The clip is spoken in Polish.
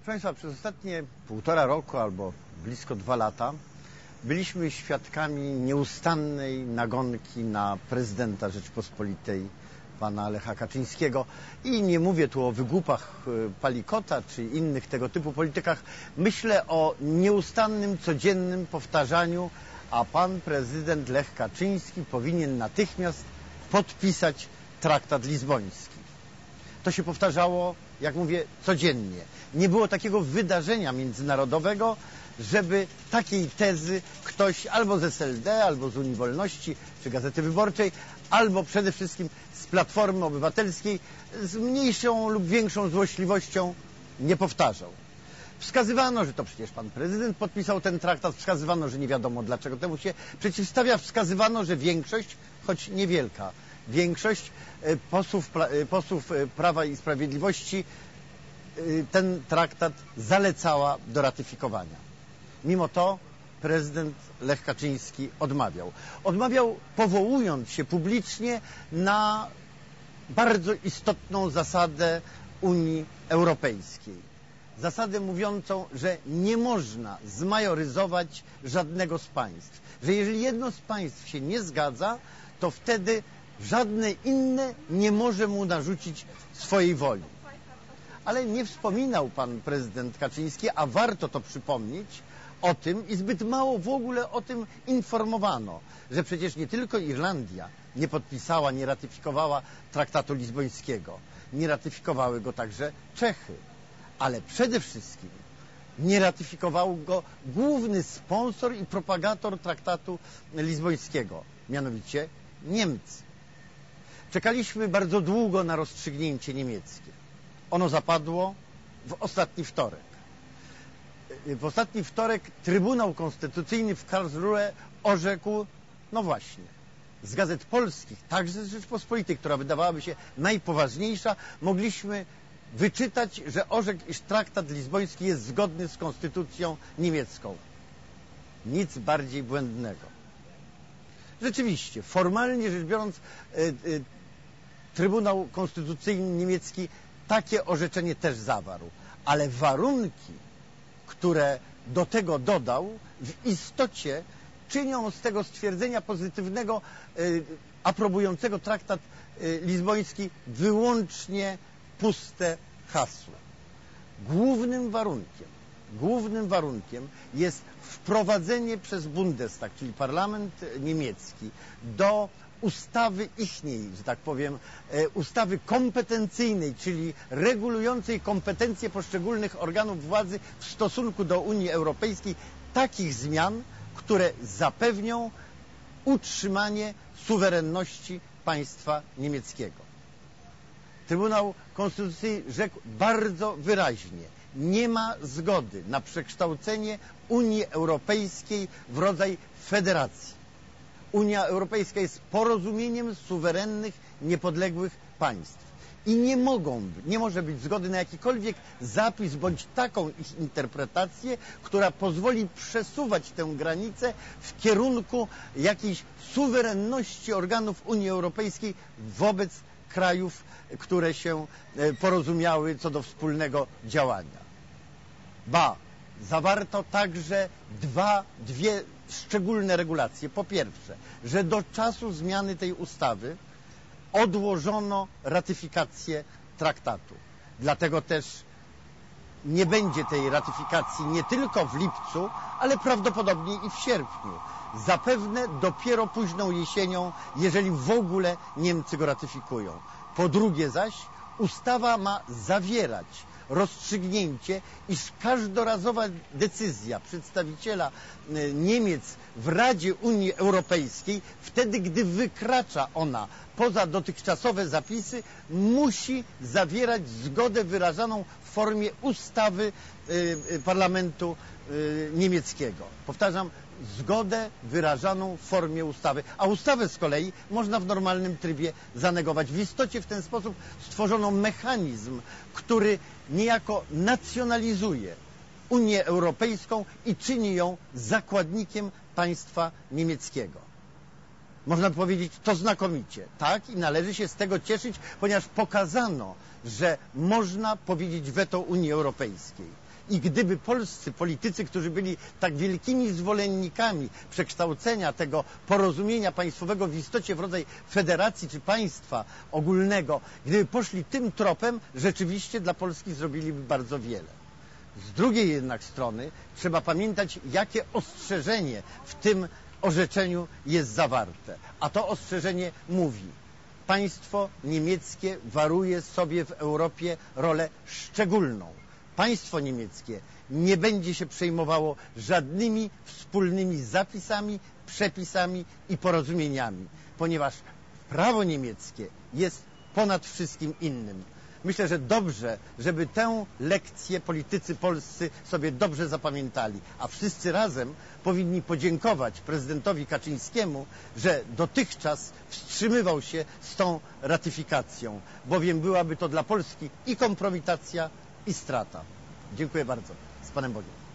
Państwa, przez ostatnie 1,5 roku albo blisko 2 lata byliśmy świadkami nieustannej nagonki na prezydenta Rzeczypospolitej, pana Lecha Kaczyńskiego. I nie mówię tu o wygłupach Palikota czy innych tego typu politykach. Myślę o nieustannym, codziennym powtarzaniu, a pan prezydent Lech Kaczyński powinien natychmiast podpisać traktat lizboński. To się powtarzało, jak mówię, codziennie. Nie było takiego wydarzenia międzynarodowego, żeby takiej tezy ktoś albo z SLD, albo z Unii Wolności, czy Gazety Wyborczej, albo przede wszystkim z Platformy Obywatelskiej z mniejszą lub większą złośliwością nie powtarzał. Wskazywano, że to przecież pan prezydent podpisał ten traktat, wskazywano, że nie wiadomo dlaczego temu się przeciwstawia, wskazywano, że większość, choć niewielka większość posłów Prawa i Sprawiedliwości ten traktat zalecała do ratyfikowania. Mimo to prezydent Lech Kaczyński odmawiał. Odmawiał, powołując się publicznie na bardzo istotną zasadę Unii Europejskiej. Zasadę mówiącą, że nie można zmajoryzować żadnego z państw. Że jeżeli jedno z państw się nie zgadza, to wtedy żadne inne nie może mu narzucić swojej woli. Ale nie wspominał pan prezydent Kaczyński, a warto to przypomnieć, o tym i zbyt mało w ogóle o tym informowano, że przecież nie tylko Irlandia nie podpisała, nie ratyfikowała traktatu lizbońskiego, nie ratyfikowały go także Czechy, ale przede wszystkim nie ratyfikował go główny sponsor i propagator traktatu lizbońskiego, mianowicie Niemcy. Czekaliśmy bardzo długo na rozstrzygnięcie niemieckie. Ono zapadło w ostatni wtorek. W ostatni wtorek Trybunał Konstytucyjny w Karlsruhe orzekł, no właśnie, z gazet polskich, także z Rzeczpospolitej, która wydawałaby się najpoważniejsza, mogliśmy wyczytać, że orzekł, iż traktat lizboński jest zgodny z konstytucją niemiecką. Nic bardziej błędnego. Rzeczywiście, formalnie rzecz biorąc, Trybunał Konstytucyjny niemiecki takie orzeczenie też zawarł, ale warunki, które do tego dodał, w istocie czynią z tego stwierdzenia pozytywnego, aprobującego traktat lizboński wyłącznie puste hasło. Głównym warunkiem jest wprowadzenie przez Bundestag, czyli parlament niemiecki, do ustawy ichniej, że tak powiem, ustawy kompetencyjnej, czyli regulującej kompetencje poszczególnych organów władzy w stosunku do Unii Europejskiej, takich zmian, które zapewnią utrzymanie suwerenności państwa niemieckiego. Trybunał Konstytucyjny rzekł bardzo wyraźnie, nie ma zgody na przekształcenie Unii Europejskiej w rodzaj federacji. Unia Europejska jest porozumieniem suwerennych, niepodległych państw. I nie może być zgody na jakikolwiek zapis bądź taką ich interpretację, która pozwoli przesuwać tę granicę w kierunku jakiejś suwerenności organów Unii Europejskiej wobec krajów, które się porozumiały co do wspólnego działania. Ba, zawarto także dwie szczególne regulacje. Po pierwsze, że do czasu zmiany tej ustawy odłożono ratyfikację traktatu. Dlatego też nie będzie tej ratyfikacji nie tylko w lipcu, ale prawdopodobnie i w sierpniu. Zapewne dopiero późną jesienią, jeżeli w ogóle Niemcy go ratyfikują. Po drugie zaś, ustawa ma zawierać rozstrzygnięcie, iż każdorazowa decyzja przedstawiciela Niemiec w Radzie Unii Europejskiej, wtedy gdy wykracza ona poza dotychczasowe zapisy, musi zawierać zgodę wyrażaną w formie ustawy parlamentu niemieckiego. Powtarzam, zgodę wyrażaną w formie ustawy, a ustawę z kolei można w normalnym trybie zanegować. W istocie w ten sposób stworzono mechanizm, który niejako nacjonalizuje Unię Europejską i czyni ją zakładnikiem państwa niemieckiego. Można by powiedzieć, to znakomicie, tak? I należy się z tego cieszyć, ponieważ pokazano, że można powiedzieć weto Unii Europejskiej. I gdyby polscy politycy, którzy byli tak wielkimi zwolennikami przekształcenia tego porozumienia państwowego w istocie w rodzaj federacji czy państwa ogólnego, gdyby poszli tym tropem, rzeczywiście dla Polski zrobiliby bardzo wiele. Z drugiej jednak strony trzeba pamiętać, jakie ostrzeżenie w tym orzeczeniu jest zawarte. A to ostrzeżenie mówi: państwo niemieckie waruje sobie w Europie rolę szczególną. Państwo niemieckie nie będzie się przejmowało żadnymi wspólnymi zapisami, przepisami i porozumieniami, ponieważ prawo niemieckie jest ponad wszystkim innym. Myślę, że dobrze, żeby tę lekcję politycy polscy sobie dobrze zapamiętali, a wszyscy razem powinni podziękować prezydentowi Kaczyńskiemu, że dotychczas wstrzymywał się z tą ratyfikacją, bowiem byłaby to dla Polski i kompromitacja, i strata. Dziękuję bardzo. Z Panem Bogiem.